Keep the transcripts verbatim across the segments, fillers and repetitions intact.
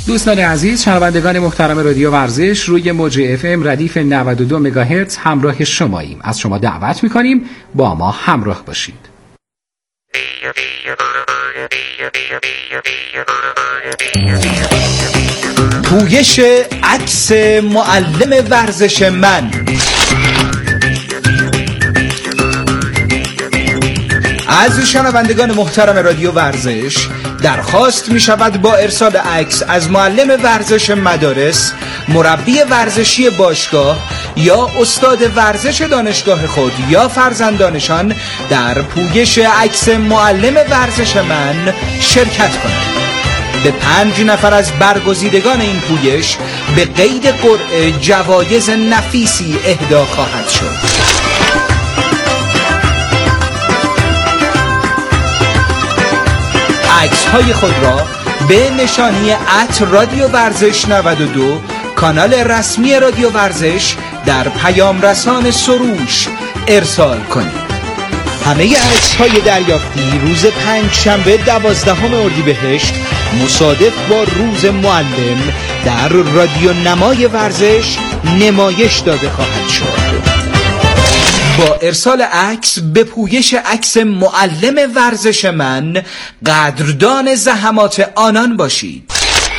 دوستان عزیز، شنوندگان محترم رادیو ورزش، روی موج اف ام ردیف نود و دو مگاهرتز همراه شماییم. از شما دعوت می‌کنیم با ما همراه باشید. پویش عکس معلم ورزش من. از شنوندگان محترم رادیو ورزش درخواست می شود با ارسال عکس از معلم ورزش مدارس، مربی ورزشی باشگاه یا استاد ورزش دانشگاه خود یا فرزندانشان در پویش عکس معلم ورزش من شرکت کنند. به پنج نفر از برگزیدگان این پویش به قید قرعه جوایز نفیسی اهدا خواهد شد. عکس های خود را به نشانی ات رادیو ورزش نود و دو کانال رسمی رادیو ورزش در پیام رسان سروش ارسال کنید. همه عکس های دریافتی روز پنج شنبه دوازدهم اردیبهشت مصادف با روز معلم در رادیو نمای ورزش نمایش داده خواهد شد. با ارسال عکس به پویش عکس معلم ورزش من قدردان زحمات آنان باشید.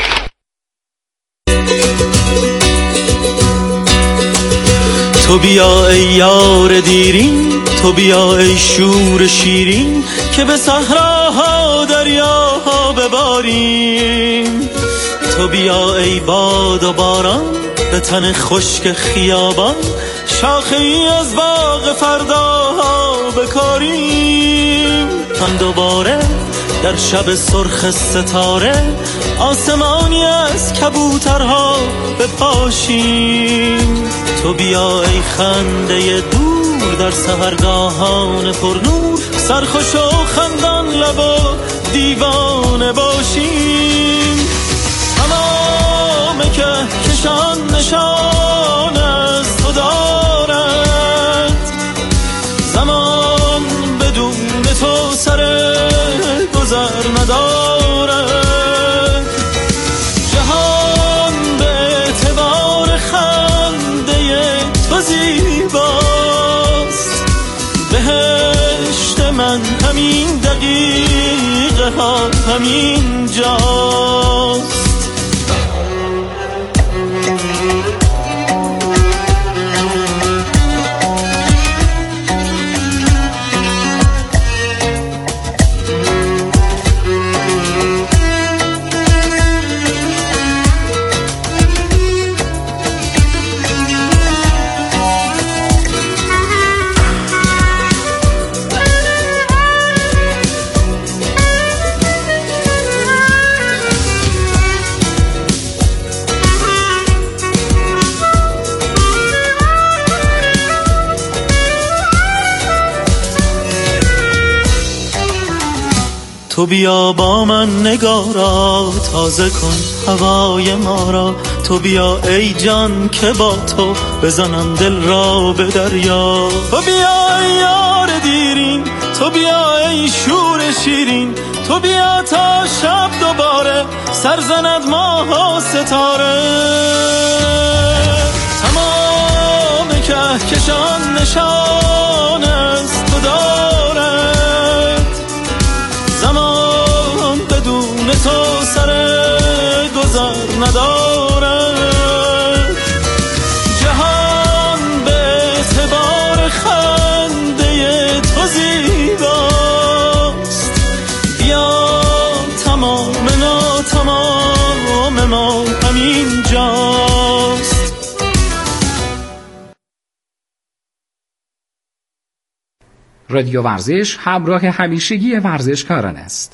تو بیا ای یار دیرین، تو بیا ای شور شیرین، که به صحراها دریاها بباریم. تو بیا ای باد و باران، به تن خشک خیابان، شاخه ای از باغ فرداها بکاریم. هم دوباره در شب سرخ ستاره آسمانی از کبوترها بپاشیم. تو بیا ای خنده دور در سحرگاهان پرنور، سرخوش و خندان لب و دیوانه باشیم. تمام که کشان نشان از تو دارد، زمان بدون تو سر گذر ندارد. جهان به اعتبار خنده تو زیباست، بهشت من همین دقیقه ها همین جاست. تو بیا با من نگارا تازه کن هوای ما را. تو بیا ای جان که با تو بزنم دل را به دریا. تو بیا ای یار دیرین، تو بیا ای شور شیرین، تو بیا تا شب دوباره سرزند ماه و ستاره. تمام کهکشان نشان از تو دارد، زمان بدون تو سر گذر ندارد. جهان به اعتبار خنده تو زیباست، بیا تمام نا تمام ما همین جاست. رادیو ورزش همراه همیشگی ورزشکاران است.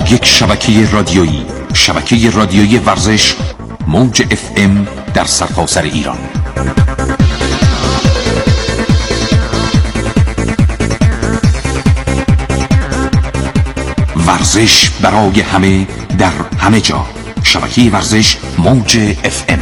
یک شبکه رادیویی، شبکه رادیویی ورزش موج اف ام در سرتاسر ایران. ورزش برای همه در همه جا. شبکه ورزش موج اف ام.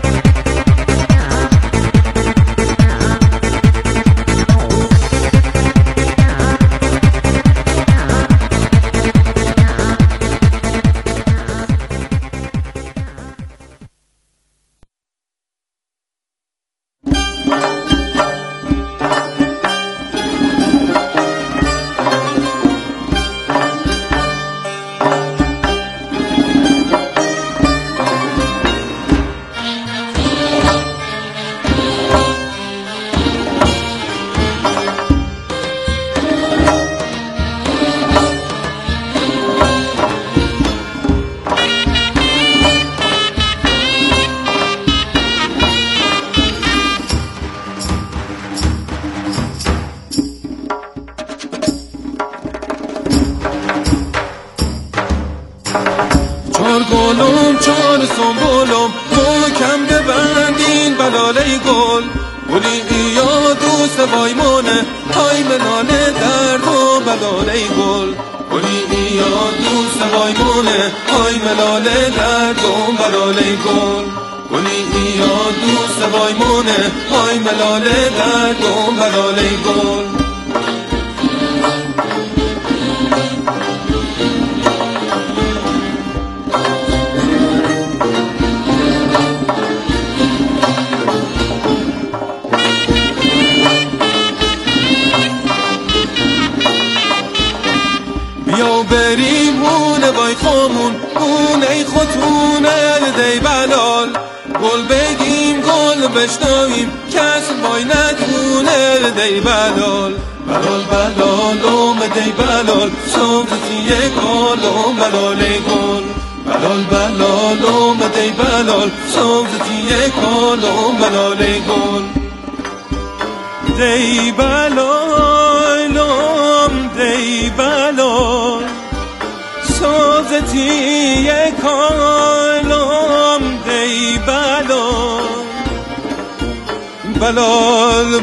بلال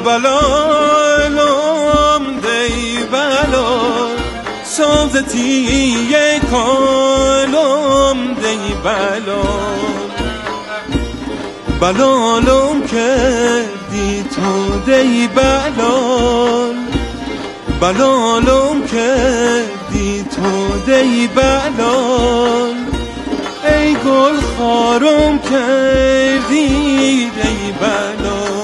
بلالم دی بلال سازتی کالم دی بلال بلالم کردی تو دی بلال بلالم کردی تو دی بلال ای گل خارم کردی دی بلال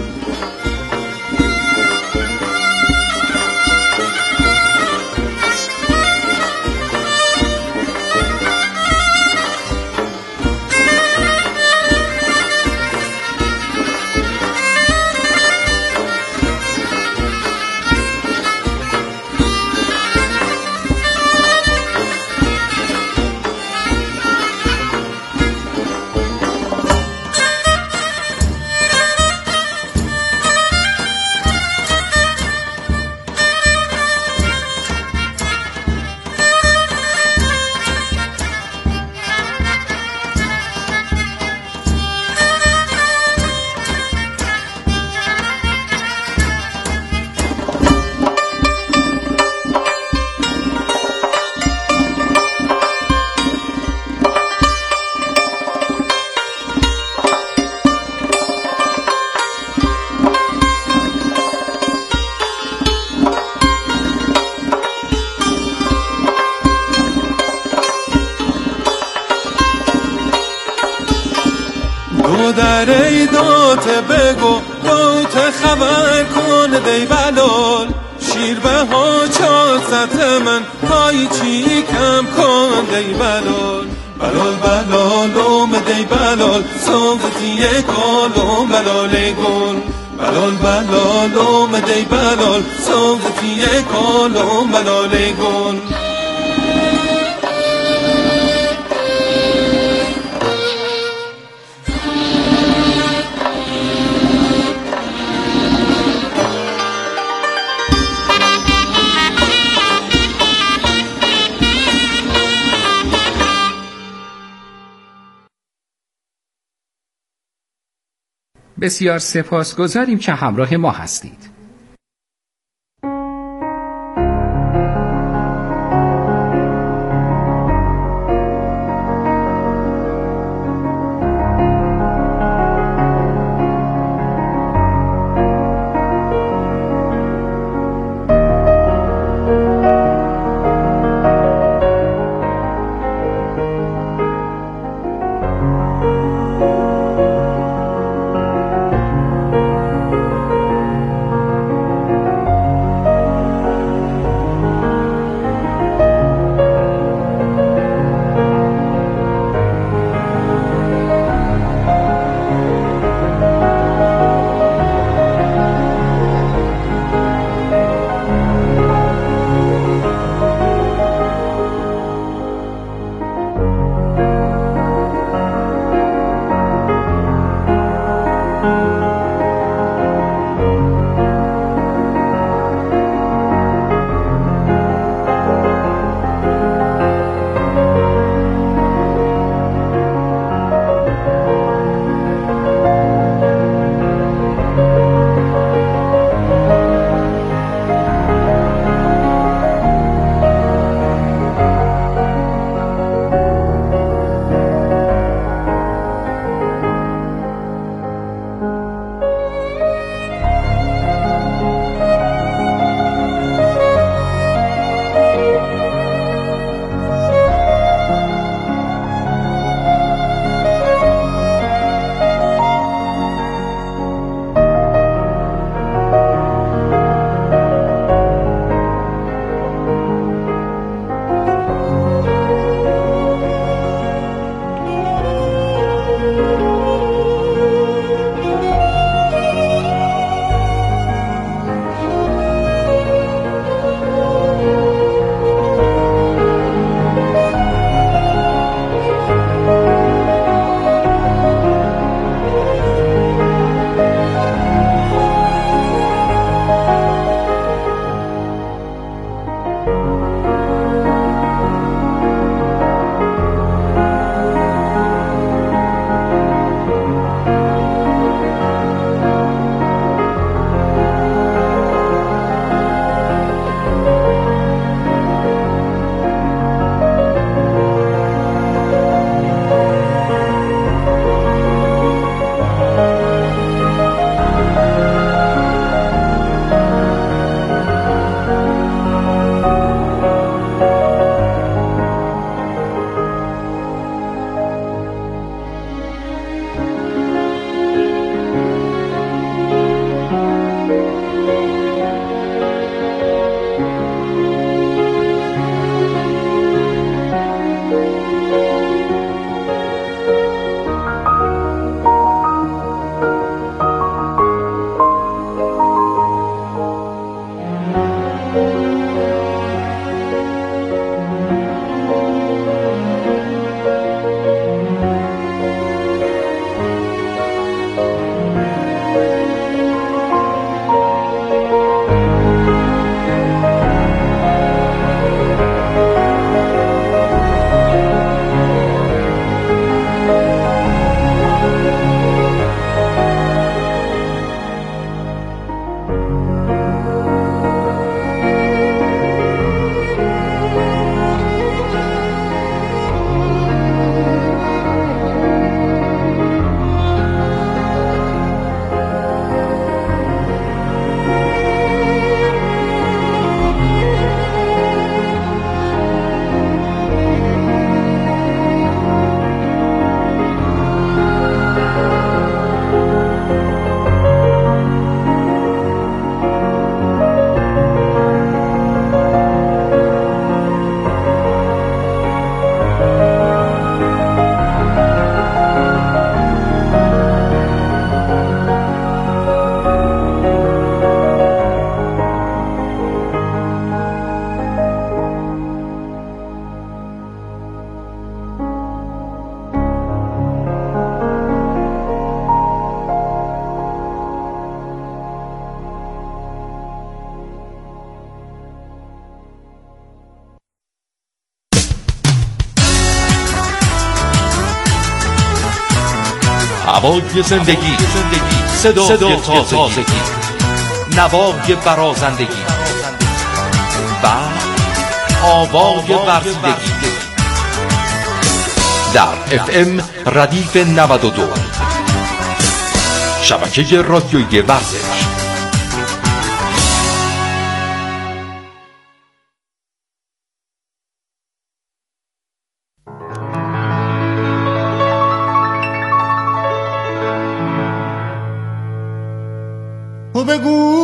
دره دات بگو دات خبر کن دی بلال شیر به ها چاست من پای چی کم کن دی بلال بلال بلالم دی بلال سازتی کالم بلال گل بلال بلالم دی بلال سازتی کالم بلال گل بسیار سپاسگزاریم که همراه ما هستید. هوای زندگی، صدای تازگی، نوای برازندگی و آوای ورزیدگی در اف ام ردیف نود و دو، شبکه رادیویی ورزش. و بگو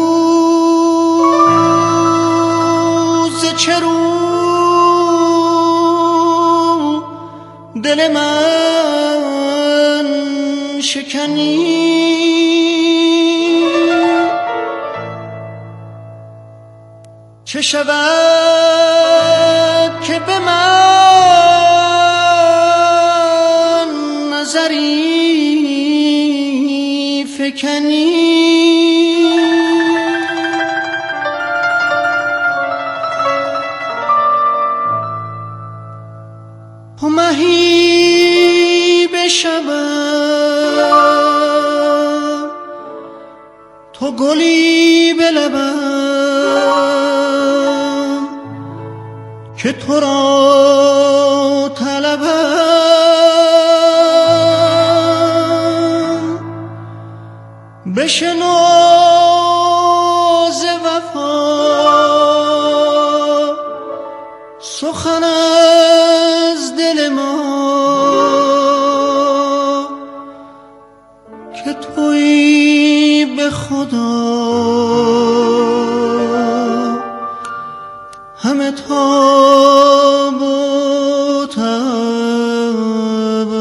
ز چه رو دل من شکنی، چه شود که به من نظری فکنی. مهی بشوم تو گلی بلبم که تو را طلبم، بشنو ز وفا سخن از دل ما که تویی به خدا همه تاب و تب.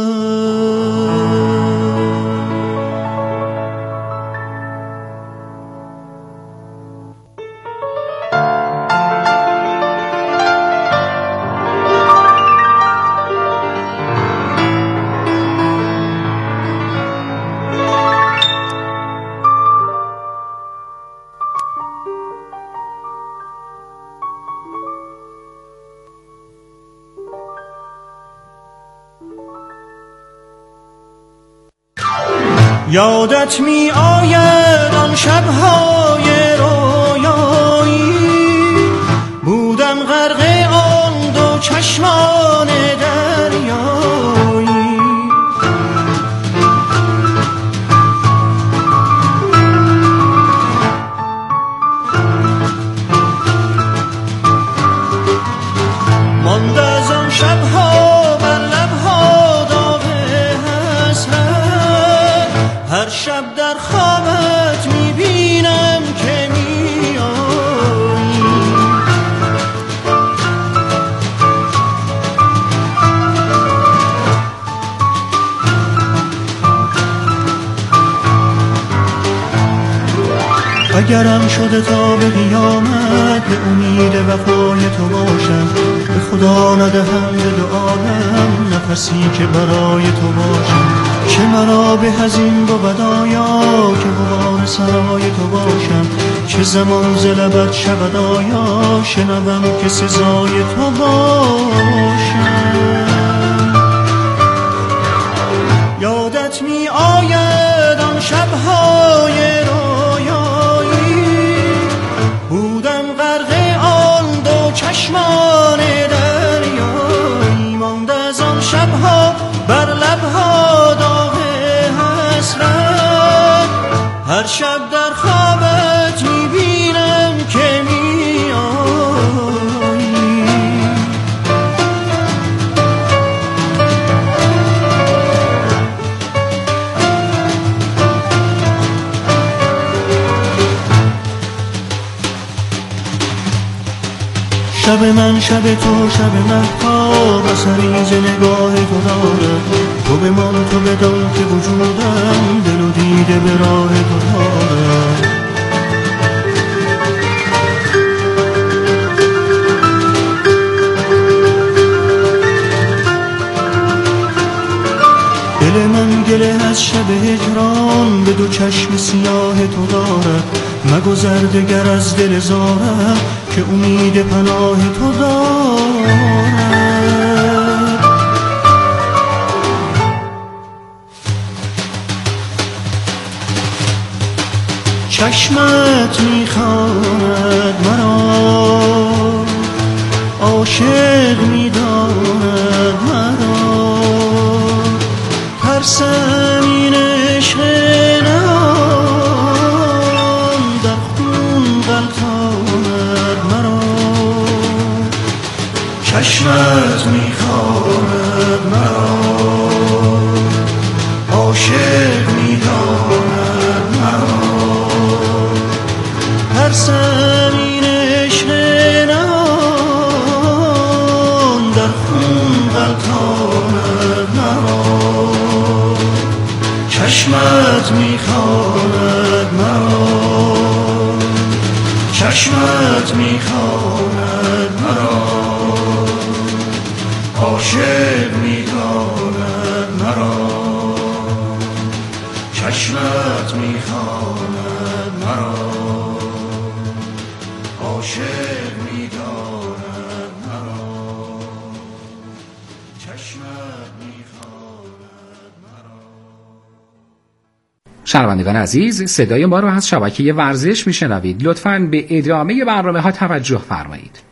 یادت می آید آن شب‌های رویایی، بودم غرق آن دو چشمان دریایی. ماند از آن شب‌ها بر لب‌ها داغ حسرت، هر شب در خوابت میبینم که میایی. اگرم شده تا به قیامت به امید وفای تو باشم، به خدا ندهم به دو عالم نفسی که برای تو باشم. چه مرا به هزین بود آیا که غبار سرای تو باشم، چه زمان ز لبت شود آیا شنوم که سزای تو باشم. یادت می آید آن شب‌های رویایی، بودم غرق آن دو چشمان دریایی. ماند از آن شب‌ها بر لب‌ها داغ حسرت، هر شب در خوابت میبینم که میایی. شب من شب تو شب مهتاب اثری ز نگاه تو دارد، تو بمان تو بدان که وجودم دل و دیده به راه تو دارد. دل من گله از شب هجران به دو چشم سیاه تو دارد، مگذر دگر از دل زارم که امید پناه تو دارد. چشمت میخواند مرا، عاشق میداند مرا، ترسم این عشق نهان در خون غلطاند مرا. چشمت میخواند مرا، عاشق میداند مرا، ترسم این عشق نهان در خون غلطاند مرا. چشمت میخواند مرا، چشمت میخواند مرا، عاشق میداند مرا، چشمت میخواند مرا، عاشق میداند مرا، چشمت میخواند مرا. شنوندگان عزیز، صدای ما رو از شبکه ورزش میشنوید. لطفاً به ادامه برنامه ها توجه فرمایید.